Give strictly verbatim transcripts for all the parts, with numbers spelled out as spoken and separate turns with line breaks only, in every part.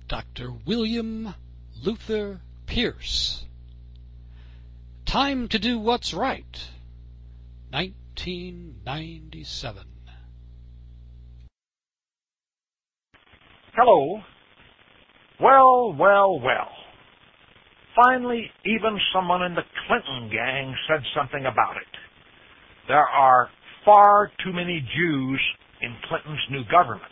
Doctor William Luther Pierce. Time to Do What's Right, nineteen ninety-seven.
Hello. Well, well, well. Finally, even someone in the Clinton gang said something about it. There are far too many Jews in Clinton's new government.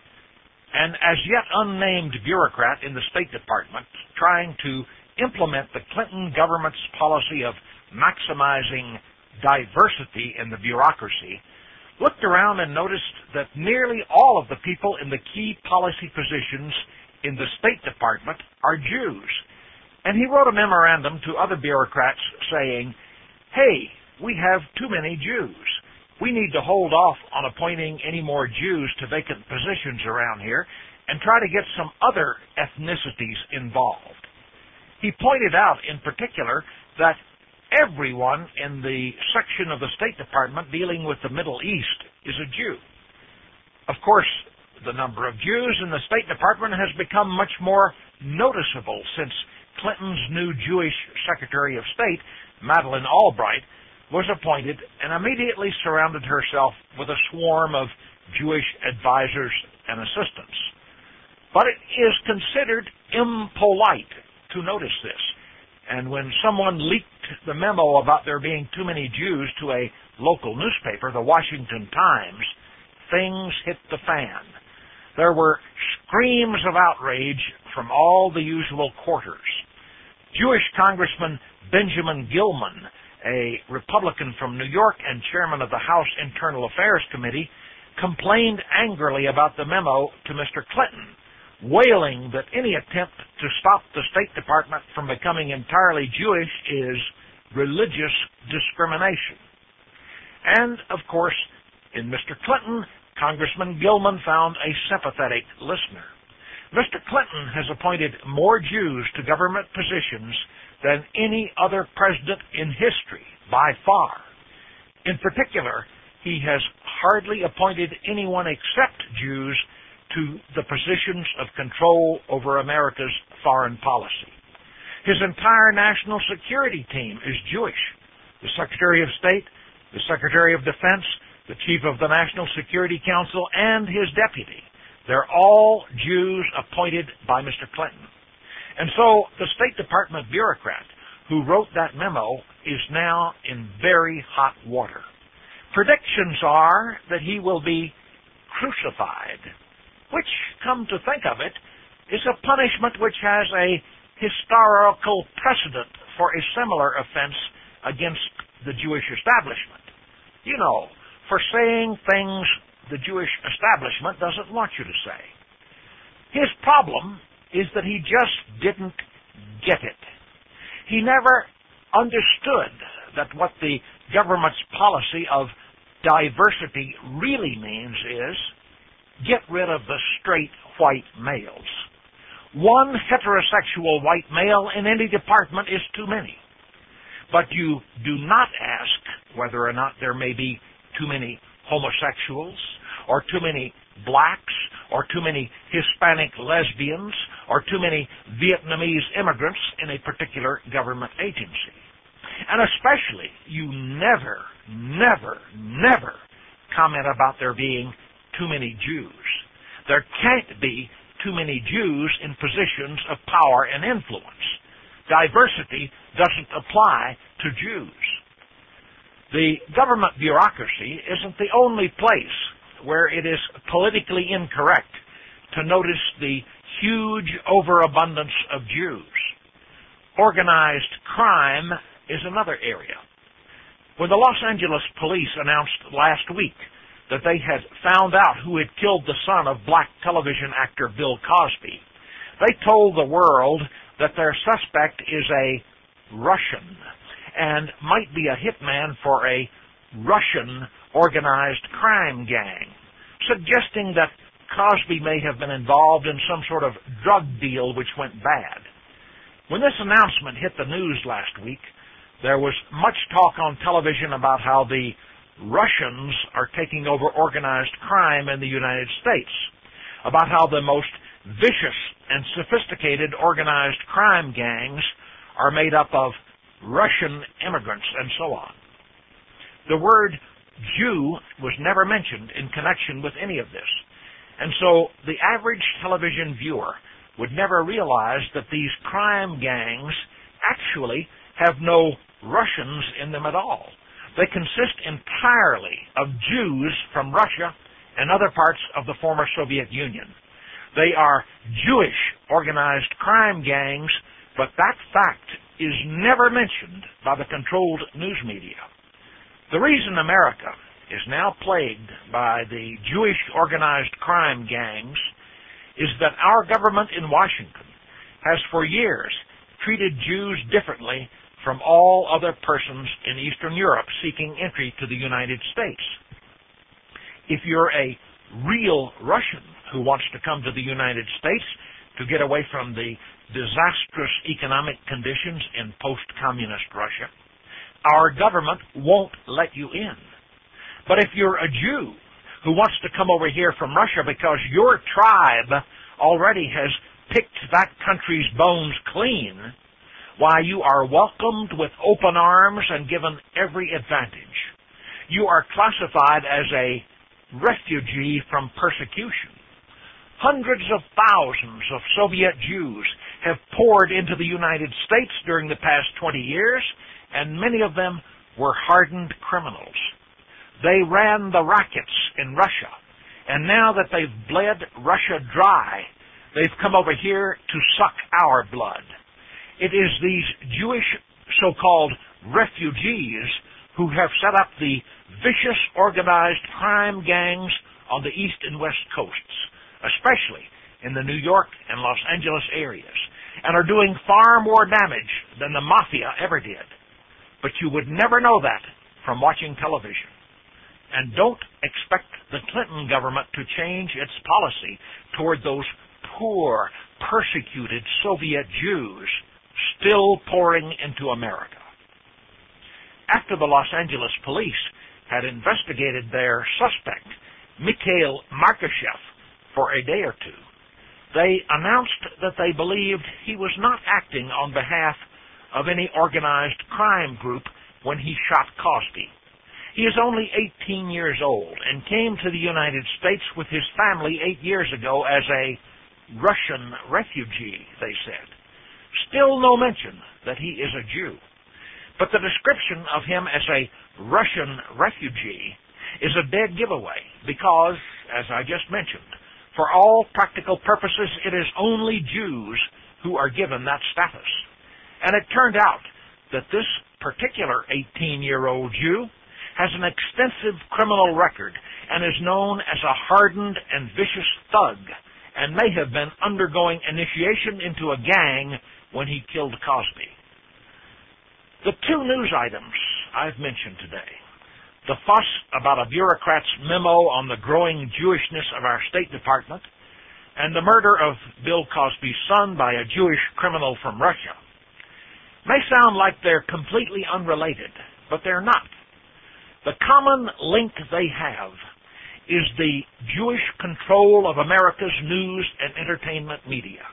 An as yet unnamed bureaucrat in the State Department trying to implement the Clinton government's policy of maximizing diversity in the bureaucracy looked around and noticed that nearly all of the people in the key policy positions in the State Department are Jews. And he wrote a memorandum to other bureaucrats saying, hey, we have too many Jews. We need to hold off on appointing any more Jews to vacant positions around here and try to get some other ethnicities involved. He pointed out in particular that everyone in the section of the State Department dealing with the Middle East is a Jew. Of course, the number of Jews in the State Department has become much more noticeable since Clinton's new Jewish Secretary of State, Madeleine Albright, was appointed and immediately surrounded herself with a swarm of Jewish advisors and assistants. But it is considered impolite to notice this. And when someone leaked the memo about there being too many Jews to a local newspaper, the Washington Times, things hit the fan. There were screams of outrage from all the usual quarters. Jewish Congressman Benjamin Gilman, a Republican from New York and chairman of the House Internal Affairs Committee, complained angrily about the memo to Mister Clinton, wailing that any attempt to stop the State Department from becoming entirely Jewish is religious discrimination. And, of course, in Mister Clinton, Congressman Gilman found a sympathetic listener. Mister Clinton has appointed more Jews to government positions than any other president in history, by far. In particular, he has hardly appointed anyone except Jews to the positions of control over America's foreign policy. His entire national security team is Jewish. The Secretary of State, the Secretary of Defense, the Chief of the National Security Council, and his deputy. They're all Jews appointed by Mister Clinton. And so the State Department bureaucrat who wrote that memo is now in very hot water. Predictions are that he will be crucified, which, come to think of it, is a punishment which has a historical precedent for a similar offense against the Jewish establishment. You know, for saying things the Jewish establishment doesn't want you to say. His problem is that he just didn't get it. He never understood that what the government's policy of diversity really means is get rid of the straight white males. One heterosexual white male in any department is too many. But you do not ask whether or not there may be too many homosexuals, or too many blacks, or too many Hispanic lesbians, or too many Vietnamese immigrants in a particular government agency. And especially, you never, never, never comment about there being too many Jews. There can't be too many Jews in positions of power and influence. Diversity doesn't apply to Jews. The government bureaucracy isn't the only place where it is politically incorrect to notice the huge overabundance of Jews. Organized crime is another area. When the Los Angeles police announced last week that they had found out who had killed the son of black television actor Bill Cosby, they told the world that their suspect is a Russian and might be a hitman for a Russian organized crime gang, suggesting that Cosby may have been involved in some sort of drug deal which went bad. When this announcement hit the news last week, there was much talk on television about how the Russians are taking over organized crime in the United States, about how the most vicious and sophisticated organized crime gangs are made up of Russian immigrants and so on. The word Jew was never mentioned in connection with any of this, and so the average television viewer would never realize that these crime gangs actually have no Russians in them at all. They consist entirely of Jews from Russia and other parts of the former Soviet Union. They are Jewish organized crime gangs, but that fact is never mentioned by the controlled news media. The reason America is now plagued by the Jewish organized crime gangs is that our government in Washington has for years treated Jews differently from all other persons in Eastern Europe seeking entry to the United States. If you're a real Russian who wants to come to the United States to get away from the disastrous economic conditions in post-communist Russia, our government won't let you in. But if you're a Jew who wants to come over here from Russia because your tribe already has picked that country's bones clean, why, you are welcomed with open arms and given every advantage. You are classified as a refugee from persecution. Hundreds of thousands of Soviet Jews have poured into the United States during the past twenty years, and many of them were hardened criminals. They ran the rackets in Russia, and now that they've bled Russia dry, they've come over here to suck our blood. It is these Jewish so-called refugees who have set up the vicious organized crime gangs on the East and West coasts, especially in the New York and Los Angeles areas, and are doing far more damage than the mafia ever did. But you would never know that from watching television. And don't expect the Clinton government to change its policy toward those poor, persecuted Soviet Jews still pouring into America. After the Los Angeles police had investigated their suspect, Mikhail Markashev, for a day or two, they announced that they believed he was not acting on behalf of any organized crime group when he shot Cosby. He is only eighteen years old and came to the United States with his family eight years ago as a Russian refugee, they said. Still no mention that he is a Jew. But the description of him as a Russian refugee is a dead giveaway because, as I just mentioned, for all practical purposes, it is only Jews who are given that status. And it turned out that this particular eighteen-year-old Jew has an extensive criminal record and is known as a hardened and vicious thug and may have been undergoing initiation into a gang when he killed Cosby. The two news items I've mentioned today, the fuss about a bureaucrat's memo on the growing Jewishness of our State Department, and the murder of Bill Cosby's son by a Jewish criminal from Russia, may sound like they're completely unrelated, but they're not. The common link they have is the Jewish control of America's news and entertainment media.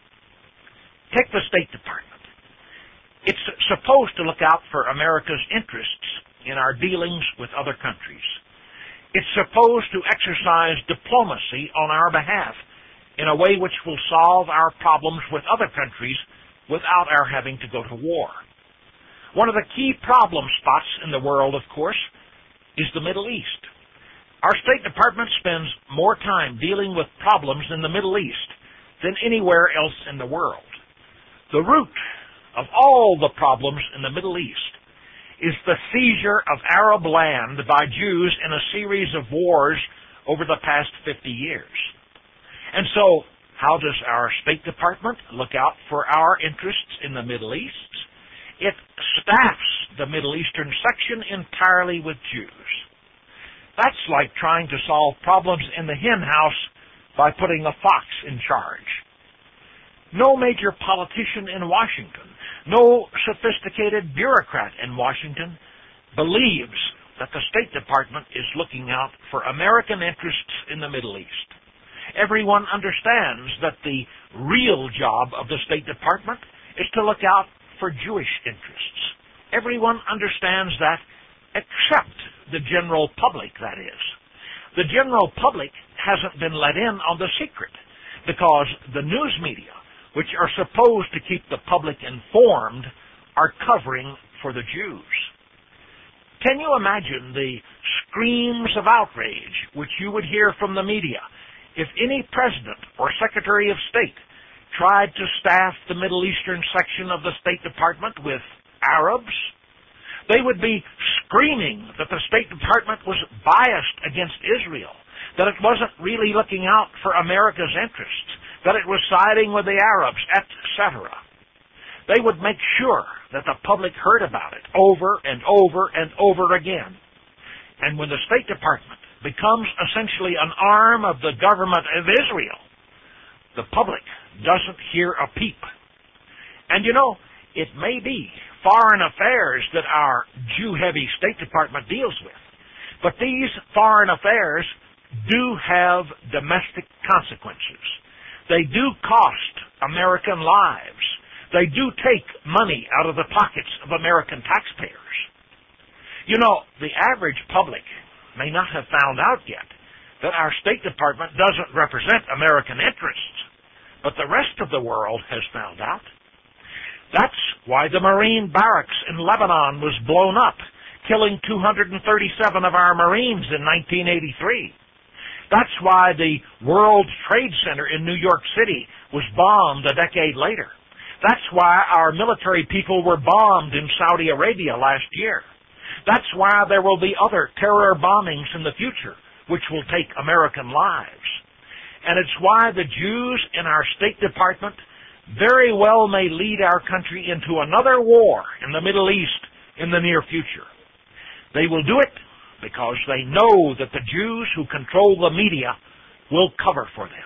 Take the State Department. It's supposed to look out for America's interests in our dealings with other countries. It's supposed to exercise diplomacy on our behalf in a way which will solve our problems with other countries without our having to go to war. One of the key problem spots in the world, of course, is the Middle East. Our State Department spends more time dealing with problems in the Middle East than anywhere else in the world. The root of all the problems in the Middle East is the seizure of Arab land by Jews in a series of wars over the past fifty years. And so, how does our State Department look out for our interests in the Middle East? It staffs the Middle Eastern section entirely with Jews. That's like trying to solve problems in the hen house by putting a fox in charge. No major politician in Washington, no sophisticated bureaucrat in Washington believes that the State Department is looking out for American interests in the Middle East. Everyone understands that the real job of the State Department is to look out for Jewish interests. Everyone understands that, except the general public, that is. The general public hasn't been let in on the secret because the news media, which are supposed to keep the public informed, are covering for the Jews. Can you imagine the screams of outrage which you would hear from the media if any president or secretary of state tried to staff the Middle Eastern section of the State Department with Arabs? They would be screaming that the State Department was biased against Israel, that it wasn't really looking out for America's interests, that it was siding with the Arabs, et cetera. They would make sure that the public heard about it over and over and over again. And when the State Department becomes essentially an arm of the government of Israel, the public doesn't hear a peep. And you know, it may be foreign affairs that our Jew-heavy State Department deals with, but these foreign affairs do have domestic consequences. They do cost American lives. They do take money out of the pockets of American taxpayers. You know, the average public may not have found out yet that our State Department doesn't represent American interests, but the rest of the world has found out. That's why the Marine barracks in Lebanon was blown up, killing two hundred thirty-seven of our Marines in nineteen eighty-three. That's why the World Trade Center in New York City was bombed a decade later. That's why our military people were bombed in Saudi Arabia last year. That's why there will be other terror bombings in the future, which will take American lives. And it's why the Jews in our State Department very well may lead our country into another war in the Middle East in the near future. They will do it because they know that the Jews who control the media will cover for them.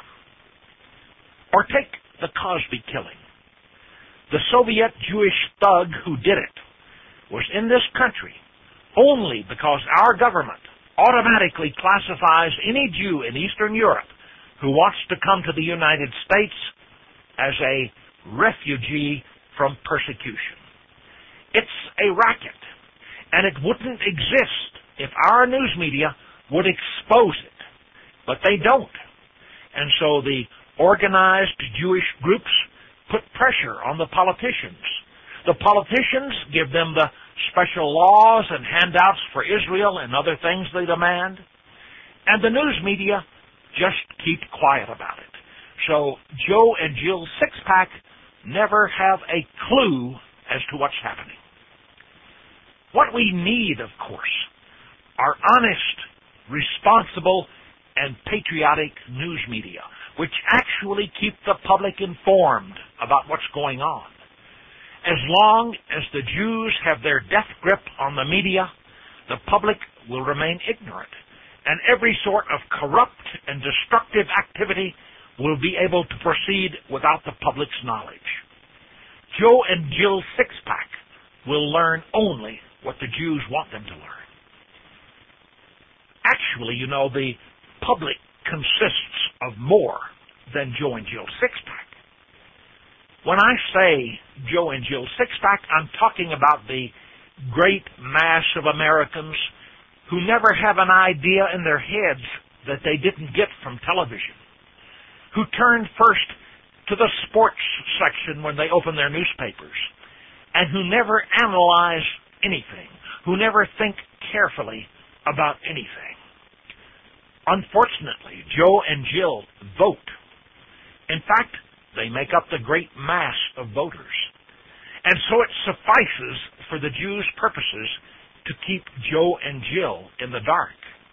Or take the Cosby killing. The Soviet Jewish thug who did it was in this country only because our government automatically classifies any Jew in Eastern Europe who wants to come to the United States as a refugee from persecution. It's a racket, and it wouldn't exist if our news media would expose it. But they don't. And so the organized Jewish groups put pressure on the politicians. The politicians give them the special laws and handouts for Israel and other things they demand. And the news media just keep quiet about it. So Joe and Jill Sixpack never have a clue as to what's happening. What we need, of course, are honest, responsible, and patriotic news media, which actually keep the public informed about what's going on. As long as the Jews have their death grip on the media, the public will remain ignorant, and every sort of corrupt and destructive activity will be able to proceed without the public's knowledge. Joe and Jill Sixpack will learn only what the Jews want them to learn. Actually, you know, the public consists of more than Joe and Jill Sixpack. When I say Joe and Jill Sixpack, I'm talking about the great mass of Americans who never have an idea in their heads that they didn't get from television, who turn first to the sports section when they open their newspapers, and who never analyze anything, who never think carefully about anything. Unfortunately, Joe and Jill vote. In fact, they make up the great mass of voters. And so it suffices for the Jews' purposes to keep Joe and Jill in the dark.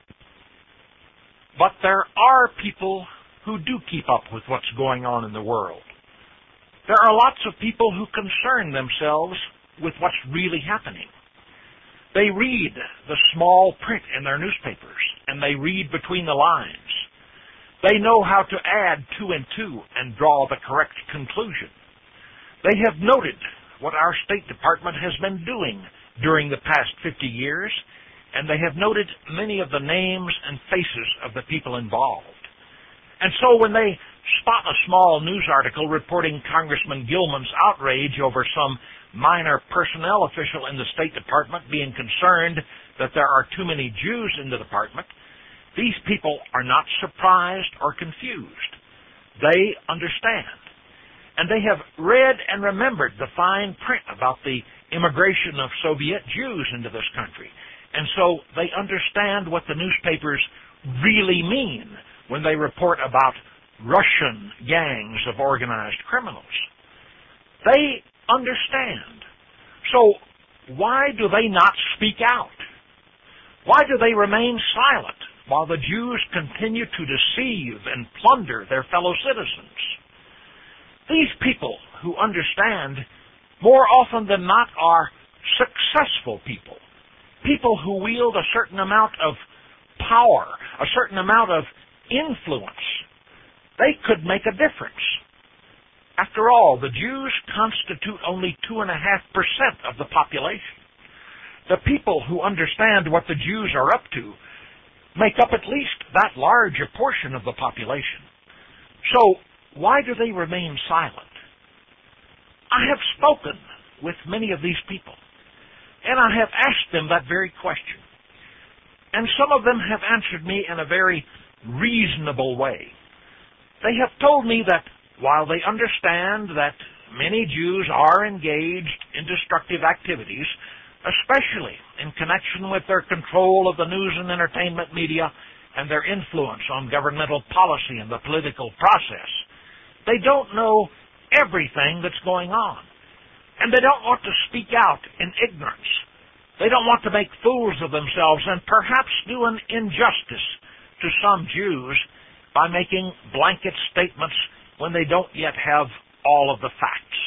But there are people who do keep up with what's going on in the world. There are lots of people who concern themselves with what's really happening. They read the small print in their newspapers, and they read between the lines. They know how to add two and two and draw the correct conclusion. They have noted what our State Department has been doing during the past fifty years, and they have noted many of the names and faces of the people involved. And so when they spot a small news article reporting Congressman Gilman's outrage over some minor personnel official in the State Department being concerned that there are too many Jews in the department, these people are not surprised or confused. They understand. And they have read and remembered the fine print about the immigration of Soviet Jews into this country. And so they understand what the newspapers really mean when they report about Russian gangs of organized criminals. They understand. So why do they not speak out? Why do they remain silent while the Jews continue to deceive and plunder their fellow citizens? These people who understand more often than not are successful people, people who wield a certain amount of power, a certain amount of influence. They could make a difference. After all, the Jews constitute only two and a half percent of the population. The people who understand what the Jews are up to make up at least that large a portion of the population. So, why do they remain silent? I have spoken with many of these people, and I have asked them that very question. And some of them have answered me in a very reasonable way. They have told me that while they understand that many Jews are engaged in destructive activities, especially in connection with their control of the news and entertainment media and their influence on governmental policy and the political process, they don't know everything that's going on. And they don't want to speak out in ignorance. They don't want to make fools of themselves and perhaps do an injustice to some Jews by making blanket statements when they don't yet have all of the facts.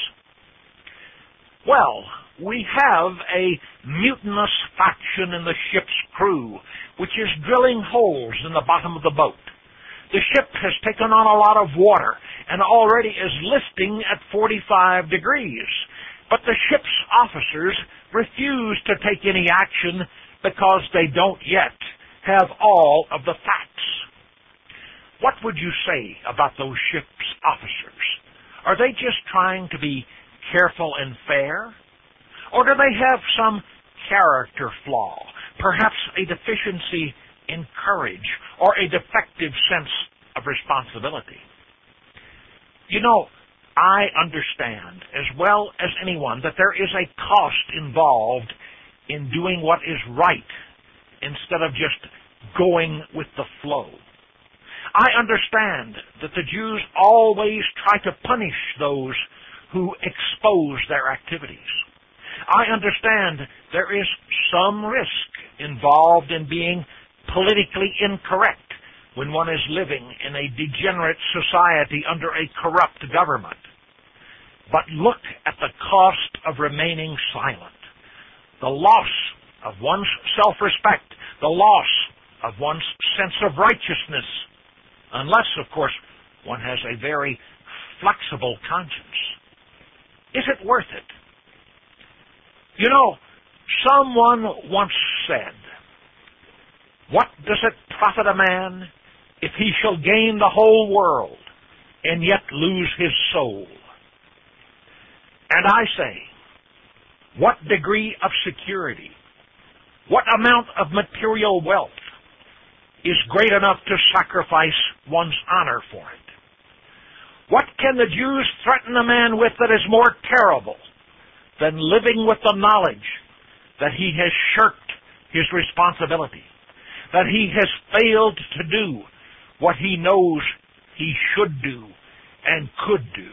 Well, we have a mutinous faction in the ship's crew, which is drilling holes in the bottom of the boat. The ship has taken on a lot of water and already is listing at forty-five degrees. But the ship's officers refuse to take any action because they don't yet have all of the facts. What would you say about those ship's officers? Are they just trying to be careful and fair? Or do they have some character flaw, perhaps a deficiency in courage, or a defective sense of responsibility? You know, I understand as well as anyone that there is a cost involved in doing what is right instead of just going with the flow. I understand that the Jews always try to punish those who expose their activities. I understand there is some risk involved in being politically incorrect when one is living in a degenerate society under a corrupt government. But look at the cost of remaining silent. The loss of one's self-respect, the loss of one's sense of righteousness, unless, of course, one has a very flexible conscience. Is it worth it? You know, someone once said, "What does it profit a man if he shall gain the whole world and yet lose his soul?" And I say, what degree of security, what amount of material wealth is great enough to sacrifice one's honor for it? What can the Jews threaten a man with that is more terrible than living with the knowledge that he has shirked his responsibility, that he has failed to do what he knows he should do and could do?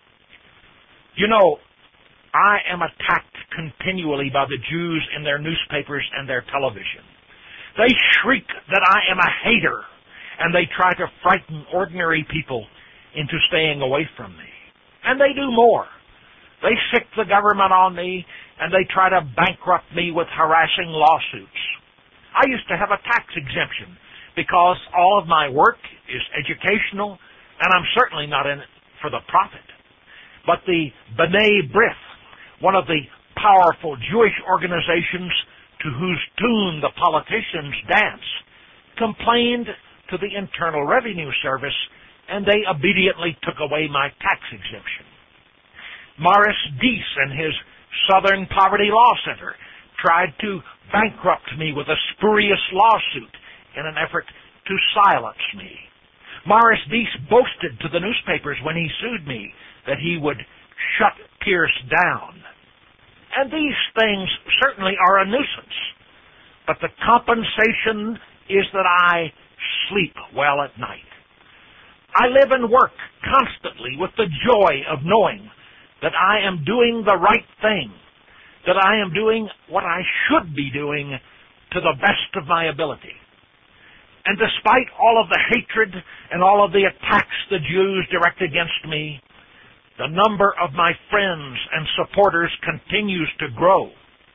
You know, I am attacked continually by the Jews in their newspapers and their television. They shriek that I am a hater, and they try to frighten ordinary people into staying away from me. And they do more. They sick the government on me, and they try to bankrupt me with harassing lawsuits. I used to have a tax exemption because all of my work is educational, and I'm certainly not in it for the profit. But the B'nai B'rith, one of the powerful Jewish organizations to whose tune the politicians dance, complained to the Internal Revenue Service and they immediately took away my tax exemption. Morris Deese and his Southern Poverty Law Center tried to bankrupt me with a spurious lawsuit in an effort to silence me. Morris Deese boasted to the newspapers when he sued me that he would shut Pierce down. And these things certainly are a nuisance, but the compensation is that I sleep well at night. I live and work constantly with the joy of knowing that I am doing the right thing, that I am doing what I should be doing to the best of my ability. And despite all of the hatred and all of the attacks the Jews direct against me, the number of my friends and supporters continues to grow.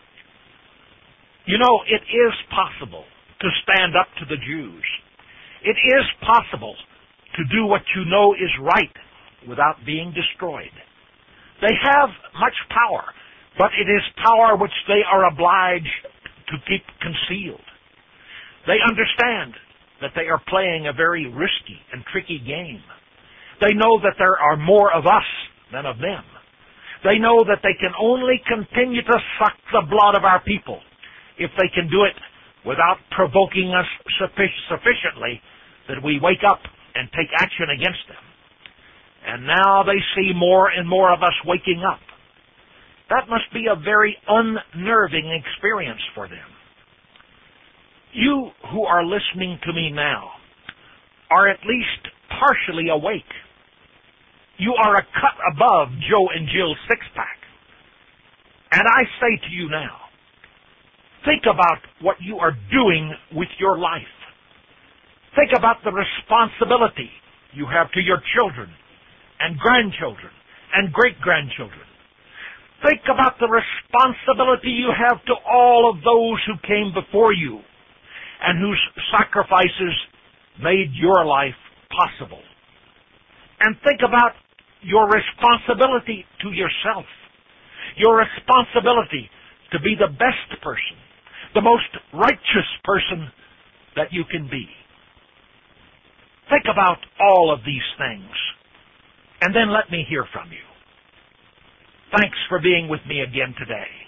You know, it is possible to stand up to the Jews. It is possible to do what you know is right without being destroyed. They have much power, but it is power which they are obliged to keep concealed. They understand that they are playing a very risky and tricky game. They know that there are more of us than of them. They know that they can only continue to suck the blood of our people if they can do it without provoking us sufficiently that we wake up and take action against them. And now they see more and more of us waking up. That must be a very unnerving experience for them. You who are listening to me now are at least partially awake. You are a cut above Joe and Jill's six-pack. And I say to you now, think about what you are doing with your life. Think about the responsibility you have to your children and grandchildren and great-grandchildren. Think about the responsibility you have to all of those who came before you and whose sacrifices made your life possible. And think about your responsibility to yourself, your responsibility to be the best person, the most righteous person that you can be. Think about all of these things, and then let me hear from you. Thanks for being with me again today.